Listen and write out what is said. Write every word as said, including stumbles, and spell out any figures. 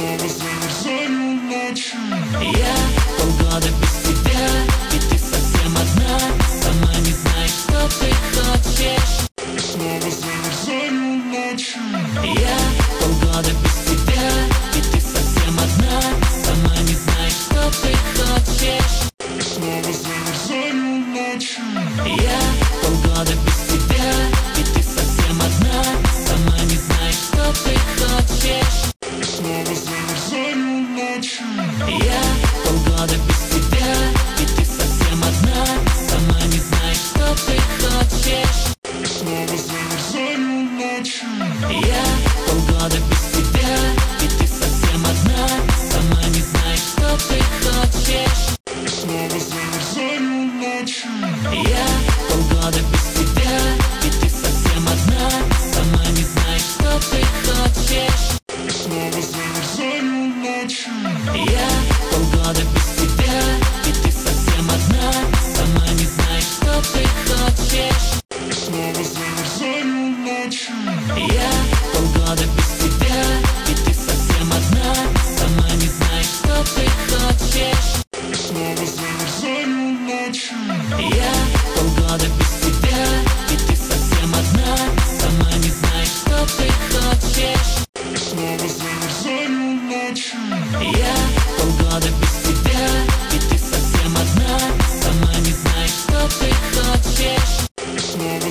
снова замерзаю ночью. Я полгода без тебя, и ты совсем одна. Сама не знаешь, что ты хочешь. Снова замерзаю ночью. Я полгода без тебя, и ты совсем одна. Сама не знаешь, что ты хочешь. Снова замерзаю ночью. Я полгода без тебя, и ты совсем одна. Сама не знаешь, что ты хочешь. Снова замерзаю ночью. Я полгода без тебя, и ты совсем одна. Сама не знаешь, что ты хочешь. Снова замерзаю ночью. Я полгода без тебя, и ты совсем одна. Сама не знаешь, что ты хочешь. Снова замерзаю ночью. Я полгода без тебя, и ты совсем одна. Сама не знаешь, что ты хочешь. Снова замерзаю ночью. Я полгода без тебя, и ты совсем одна. Сама не знаешь, что ты хочешь. Снова замерзаю ночью. Я полгода без тебя, и ты совсем одна. Сама не знаешь, что ты хочешь. Снова замерзаю ночью. Я полгода без тебя, и ты совсем одна. Сама не знаешь, что ты хочешь. Снова замерзаю ночью. Я